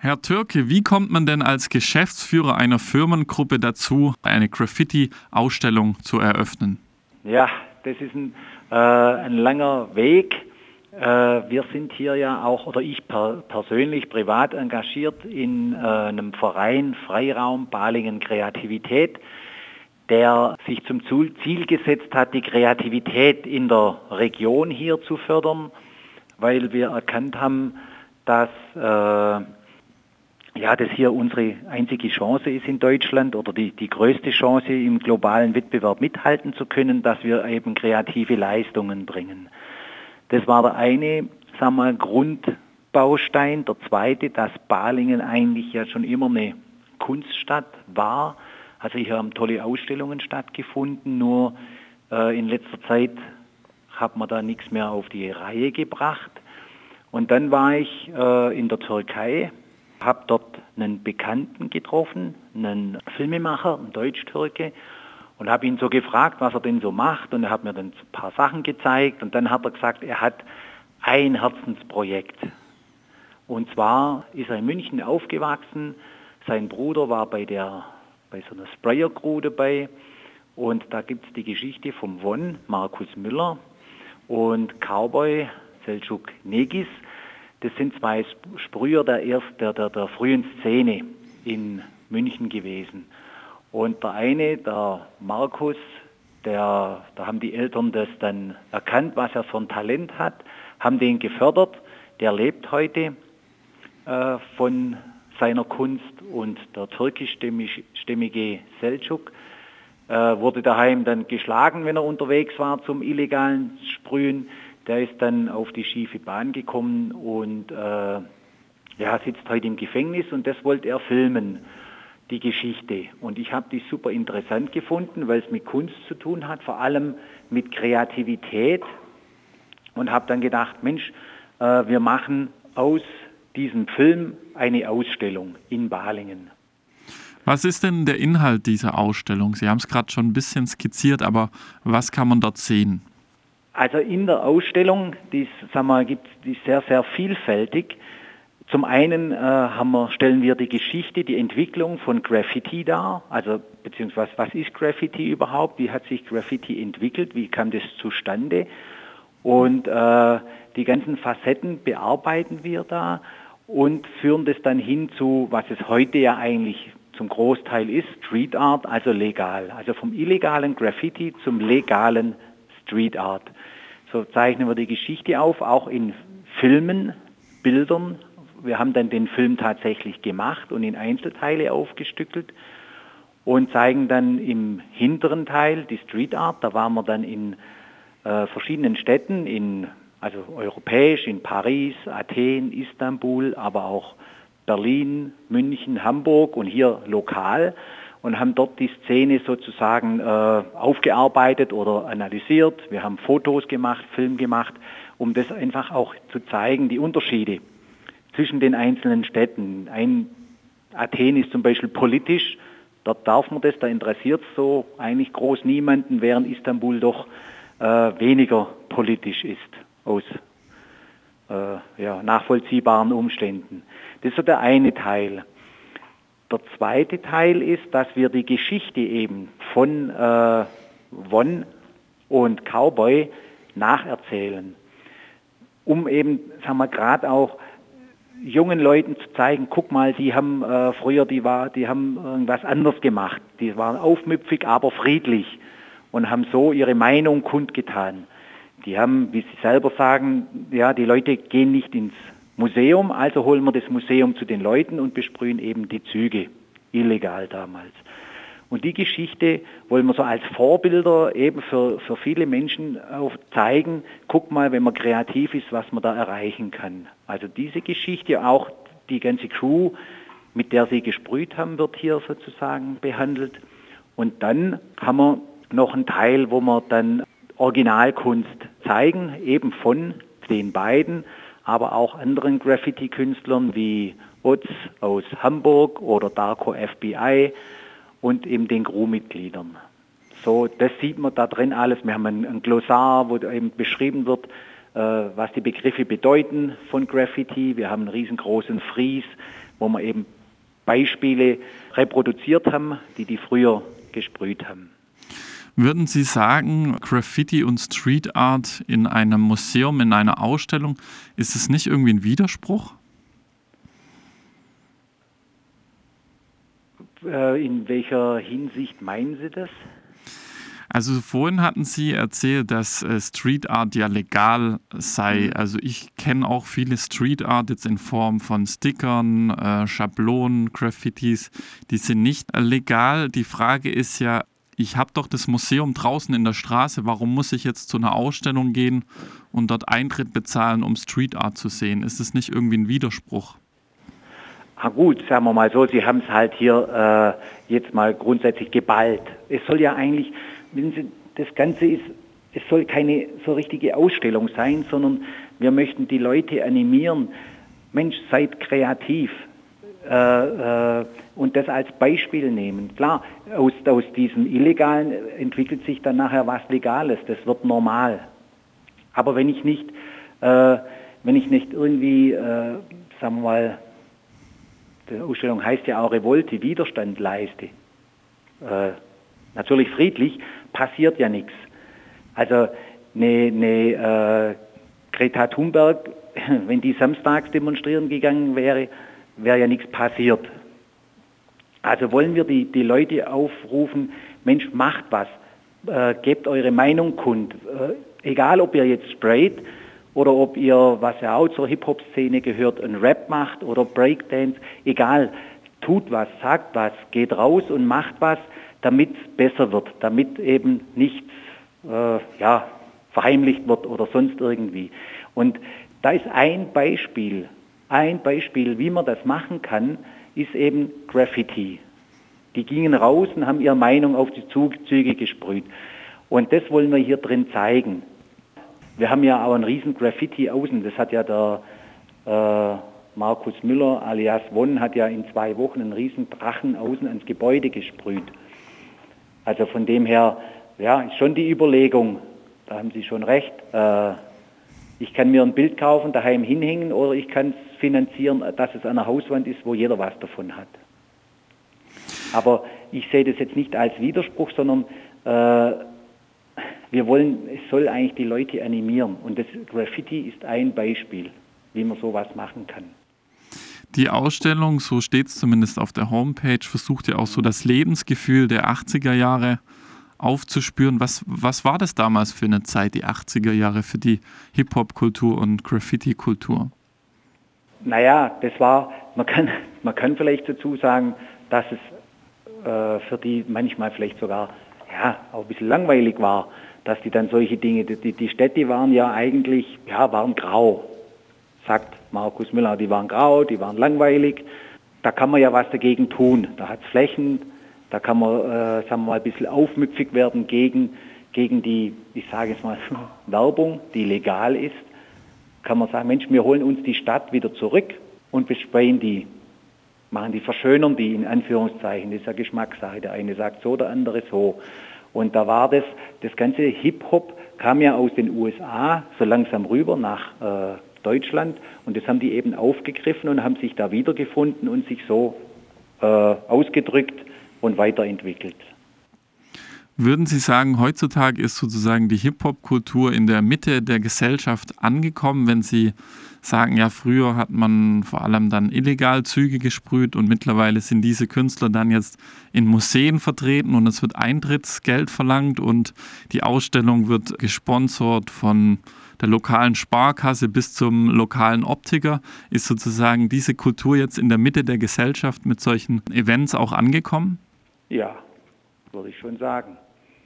Herr Türke, wie kommt man denn als Geschäftsführer einer Firmengruppe dazu, eine Graffiti-Ausstellung zu eröffnen? Ja, das ist ein langer Weg. Wir sind hier ja auch, oder ich persönlich privat engagiert in einem Verein Freiraum Balingen Kreativität, der sich zum Ziel gesetzt hat, die Kreativität in der Region hier zu fördern, weil wir erkannt haben, dass das hier unsere einzige Chance ist in Deutschland oder die größte Chance im globalen Wettbewerb mithalten zu können, dass wir eben kreative Leistungen bringen. Das war der eine, Grundbaustein. Der zweite, dass Balingen eigentlich ja schon immer eine Kunststadt war. Also hier haben tolle Ausstellungen stattgefunden, nur in letzter Zeit hat man da nichts mehr auf die Reihe gebracht. Und dann war ich in der Türkei, habe dort einen Bekannten getroffen, einen Filmemacher, einen Deutsch-Türke, und habe ihn so gefragt, was er denn so macht, und er hat mir dann ein paar Sachen gezeigt, und dann hat er gesagt, er hat ein Herzensprojekt. Und zwar ist er in München aufgewachsen, sein Bruder war bei so einer Sprayer-Crew dabei, und da gibt es die Geschichte vom Won, Markus Müller, und Cowboy Selçuk Negis. Das sind zwei Sprüher der frühen Szene in München gewesen. Und der eine, der Markus, da haben die Eltern das dann erkannt, was er für ein Talent hat, haben den gefördert. Der lebt heute von seiner Kunst, und der türkischstämmige Selçuk wurde daheim dann geschlagen, wenn er unterwegs war zum illegalen Sprühen. Der ist dann auf die schiefe Bahn gekommen und sitzt heute im Gefängnis, und das wollte er filmen, die Geschichte. Und ich habe die super interessant gefunden, weil es mit Kunst zu tun hat, vor allem mit Kreativität, und habe dann gedacht, Mensch, wir machen aus diesem Film eine Ausstellung in Balingen. Was ist denn der Inhalt dieser Ausstellung? Sie haben es gerade schon ein bisschen skizziert, aber was kann man dort sehen? Also in der Ausstellung, die ist sehr, sehr vielfältig. Zum einen stellen wir die Geschichte, die Entwicklung von Graffiti dar, also beziehungsweise was ist Graffiti überhaupt, wie hat sich Graffiti entwickelt, wie kam das zustande, und die ganzen Facetten bearbeiten wir da und führen das dann hin zu, was es heute ja eigentlich zum Großteil ist, Street Art, also legal, also vom illegalen Graffiti zum legalen Street Art. So zeichnen wir die Geschichte auf, auch in Filmen, Bildern. Wir haben dann den Film tatsächlich gemacht und in Einzelteile aufgestückelt und zeigen dann im hinteren Teil die Street Art. Da waren wir dann in verschiedenen Städten, also europäisch, in Paris, Athen, Istanbul, aber auch Berlin, München, Hamburg und hier lokal, und haben dort die Szene sozusagen aufgearbeitet oder analysiert. Wir haben Fotos gemacht, Film gemacht, um das einfach auch zu zeigen, die Unterschiede zwischen den einzelnen Städten. Athen ist zum Beispiel politisch, dort darf man das, da interessiert es so eigentlich groß niemanden, während Istanbul doch weniger politisch ist, aus nachvollziehbaren Umständen. Das ist so der eine Teil. Der zweite Teil ist, dass wir die Geschichte eben von Won und Cowboy nacherzählen, um eben, gerade auch jungen Leuten zu zeigen, guck mal, die haben früher, die haben irgendwas anderes gemacht, die waren aufmüpfig, aber friedlich und haben so ihre Meinung kundgetan. Die haben, wie sie selber sagen, ja, die Leute gehen nicht ins Museum, also holen wir das Museum zu den Leuten und besprühen eben die Züge, illegal damals. Und die Geschichte wollen wir so als Vorbilder eben für viele Menschen zeigen, guck mal, wenn man kreativ ist, was man da erreichen kann. Also diese Geschichte, auch die ganze Crew, mit der sie gesprüht haben, wird hier sozusagen behandelt. Und dann haben wir noch einen Teil, wo wir dann Originalkunst zeigen, eben von den beiden, aber auch anderen Graffiti-Künstlern wie Utz aus Hamburg oder Darko FBI und eben den Crewmitgliedern. So, das sieht man da drin alles. Wir haben ein Glossar, wo eben beschrieben wird, was die Begriffe bedeuten von Graffiti. Wir haben einen riesengroßen Fries wo wir eben Beispiele reproduziert haben, die früher gesprüht haben. Würden Sie sagen, Graffiti und Street Art in einem Museum, in einer Ausstellung, ist es nicht irgendwie ein Widerspruch? In welcher Hinsicht meinen Sie das? Also vorhin hatten Sie erzählt, dass Street Art ja legal sei. Also ich kenne auch viele Street Art jetzt in Form von Stickern, Schablonen, Graffitis. Die sind nicht legal. Die Frage ist ja, ich habe doch das Museum draußen in der Straße. Warum muss ich jetzt zu einer Ausstellung gehen und dort Eintritt bezahlen, um Street Art zu sehen? Ist es nicht irgendwie ein Widerspruch? Ah gut, sagen wir mal so, Sie haben es halt hier jetzt mal grundsätzlich geballt. Es soll ja eigentlich, das Ganze ist, es soll keine so richtige Ausstellung sein, sondern wir möchten die Leute animieren. Mensch, seid kreativ und das als Beispiel nehmen. Klar, aus diesem Illegalen entwickelt sich dann nachher was Legales, das wird normal. Aber wenn ich nicht irgendwie, sagen wir mal, die Ausstellung heißt ja auch Revolte, Widerstand leiste. Natürlich friedlich, passiert ja nichts. Also eine Greta Thunberg, wenn die samstags demonstrieren gegangen wäre, wäre ja nichts passiert. Also wollen wir die Leute aufrufen, Mensch, macht was, gebt eure Meinung kund. Egal, ob ihr jetzt sprayt, oder ob ihr, was ja auch zur Hip-Hop-Szene gehört, einen Rap macht oder Breakdance, egal, tut was, sagt was, geht raus und macht was, damit es besser wird, damit eben nichts verheimlicht wird oder sonst irgendwie. Und da ist ein Beispiel, wie man das machen kann, ist eben Graffiti. Die gingen raus und haben ihre Meinung auf die Züge gesprüht. Und das wollen wir hier drin zeigen. Wir haben ja auch ein riesen Graffiti außen, das hat ja der Markus Müller alias Won hat ja in 2 Wochen einen riesen Drachen außen ans Gebäude gesprüht. Also von dem her, ja, ist schon die Überlegung, da haben Sie schon recht, ich kann mir ein Bild kaufen, daheim hinhängen oder ich kann es finanzieren, dass es an der Hauswand ist, wo jeder was davon hat. Aber ich sehe das jetzt nicht als Widerspruch, sondern es soll eigentlich die Leute animieren. Und das Graffiti ist ein Beispiel, wie man sowas machen kann. Die Ausstellung, so steht es zumindest auf der Homepage, versucht ja auch so das Lebensgefühl der 80er Jahre aufzuspüren. Was war das damals für eine Zeit, die 80er Jahre, für die Hip-Hop-Kultur und Graffiti-Kultur? Naja, das war, man kann vielleicht dazu sagen, dass es für die manchmal vielleicht sogar auch ein bisschen langweilig war, dass die dann solche Dinge, die Städte waren ja eigentlich, waren grau, sagt Markus Müller, die waren grau, die waren langweilig, da kann man ja was dagegen tun, da hat es Flächen, da kann man, sagen wir mal, ein bisschen aufmüpfig werden gegen die, ich sage jetzt mal, Werbung, die legal ist, kann man sagen, Mensch, wir holen uns die Stadt wieder zurück und besprayen die, verschönern die in Anführungszeichen, das ist ja Geschmackssache, der eine sagt so, der andere so. Und da war das ganze Hip-Hop kam ja aus den USA so langsam rüber nach Deutschland und das haben die eben aufgegriffen und haben sich da wiedergefunden und sich so ausgedrückt und weiterentwickelt. Würden Sie sagen, heutzutage ist sozusagen die Hip-Hop-Kultur in der Mitte der Gesellschaft angekommen, wenn Sie sagen, ja, früher hat man vor allem dann illegal Züge gesprüht und mittlerweile sind diese Künstler dann jetzt in Museen vertreten und es wird Eintrittsgeld verlangt und die Ausstellung wird gesponsert von der lokalen Sparkasse bis zum lokalen Optiker. Ist sozusagen diese Kultur jetzt in der Mitte der Gesellschaft mit solchen Events auch angekommen? Ja, würde ich schon sagen.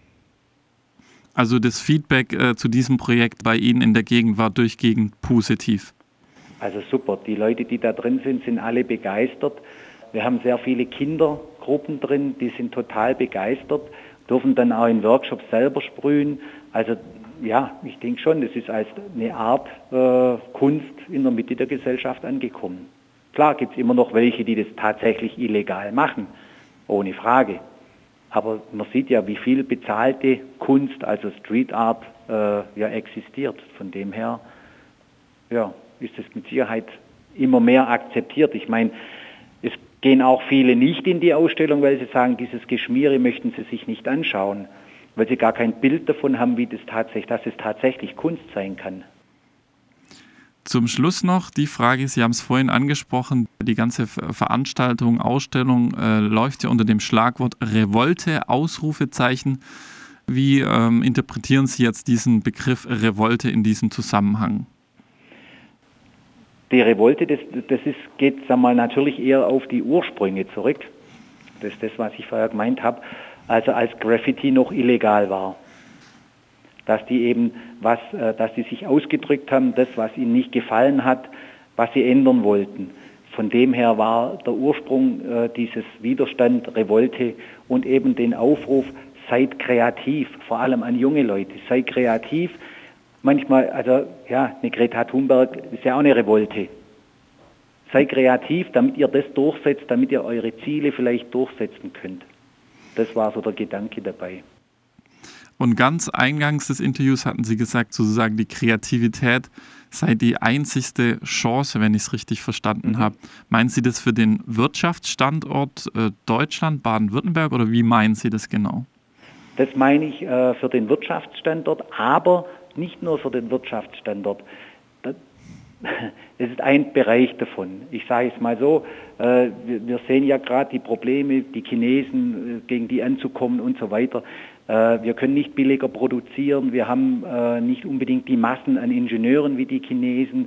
Also das Feedback zu diesem Projekt bei Ihnen in der Gegend war durchgehend positiv? Also super, die Leute, die da drin sind, sind alle begeistert. Wir haben sehr viele Kindergruppen drin, die sind total begeistert, dürfen dann auch in Workshops selber sprühen. Also ja, ich denke schon, das ist als eine Art Kunst in der Mitte der Gesellschaft angekommen. Klar gibt es immer noch welche, die das tatsächlich illegal machen, ohne Frage. Aber man sieht ja, wie viel bezahlte Kunst, also Street Art, existiert. Von dem her ist es mit Sicherheit immer mehr akzeptiert. Ich meine, gehen auch viele nicht in die Ausstellung, weil sie sagen, dieses Geschmiere möchten sie sich nicht anschauen, weil sie gar kein Bild davon haben, dass es tatsächlich Kunst sein kann. Zum Schluss noch die Frage, Sie haben es vorhin angesprochen, die ganze Veranstaltung, Ausstellung läuft ja unter dem Schlagwort Revolte, Ausrufezeichen. Wie interpretieren Sie jetzt diesen Begriff Revolte in diesem Zusammenhang? Die Revolte, geht sagen wir mal, natürlich eher auf die Ursprünge zurück. Das ist das, was ich vorher gemeint habe. Also als Graffiti noch illegal war. Dass die eben dass die sich ausgedrückt haben, das, was ihnen nicht gefallen hat, was sie ändern wollten. Von dem her war der Ursprung dieses Widerstand, Revolte und eben den Aufruf, seid kreativ, vor allem an junge Leute, seid kreativ. Manchmal, also ja, eine Greta Thunberg ist ja auch eine Revolte. Seid kreativ, damit ihr das durchsetzt, damit ihr eure Ziele vielleicht durchsetzen könnt. Das war so der Gedanke dabei. Und ganz eingangs des Interviews hatten Sie gesagt, sozusagen die Kreativität sei die einzigste Chance, wenn ich es richtig verstanden habe. Meinen Sie das für den Wirtschaftsstandort Deutschland, Baden-Württemberg, oder wie meinen Sie das genau? Das meine ich für den Wirtschaftsstandort, aber nicht nur für den Wirtschaftsstandort. Das ist ein Bereich davon. Ich sage es mal so, wir sehen ja gerade die Probleme, die Chinesen, gegen die anzukommen und so weiter. Wir können nicht billiger produzieren, wir haben nicht unbedingt die Massen an Ingenieuren wie die Chinesen.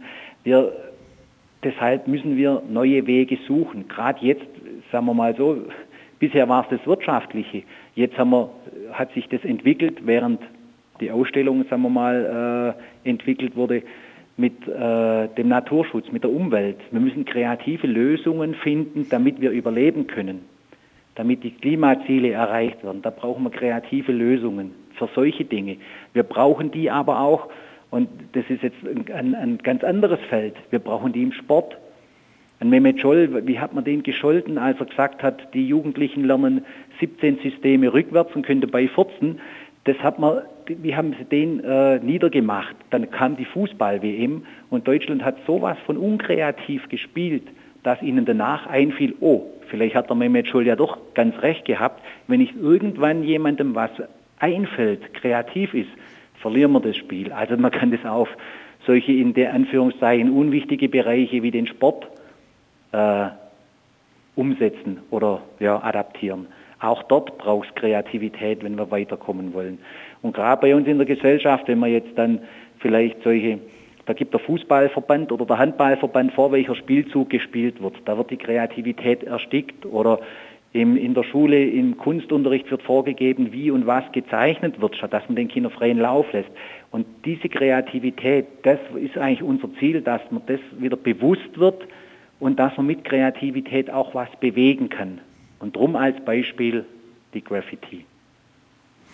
Deshalb müssen wir neue Wege suchen. Gerade jetzt, sagen wir mal so, bisher war es das Wirtschaftliche. Jetzt hat sich das entwickelt, während die Ausstellung, sagen wir mal, entwickelt wurde mit dem Naturschutz, mit der Umwelt. Wir müssen kreative Lösungen finden, damit wir überleben können, damit die Klimaziele erreicht werden. Da brauchen wir kreative Lösungen für solche Dinge. Wir brauchen die aber auch, und das ist jetzt ein ganz anderes Feld, wir brauchen die im Sport. An Mehmet Scholl, wie hat man den gescholten, als er gesagt hat, die Jugendlichen lernen 17 Systeme rückwärts und können dabei furzen. Wie haben sie den niedergemacht? Dann kam die Fußball-WM und Deutschland hat sowas von unkreativ gespielt, dass ihnen danach einfiel, oh, vielleicht hat der Mehmet Scholl ja doch ganz recht gehabt, wenn nicht irgendwann jemandem was einfällt, kreativ ist, verlieren wir das Spiel. Also man kann das auf solche in der Anführungszeichen unwichtige Bereiche wie den Sport umsetzen oder adaptieren. Auch dort braucht es Kreativität, wenn wir weiterkommen wollen. Und gerade bei uns in der Gesellschaft, wenn wir jetzt dann vielleicht da gibt der Fußballverband oder der Handballverband vor, welcher Spielzug gespielt wird. Da wird die Kreativität erstickt. Oder in der Schule, im Kunstunterricht wird vorgegeben, wie und was gezeichnet wird, statt dass man den Kindern freien Lauf lässt. Und diese Kreativität, das ist eigentlich unser Ziel, dass man das wieder bewusst wird und dass man mit Kreativität auch was bewegen kann. Und drum als Beispiel die Graffiti.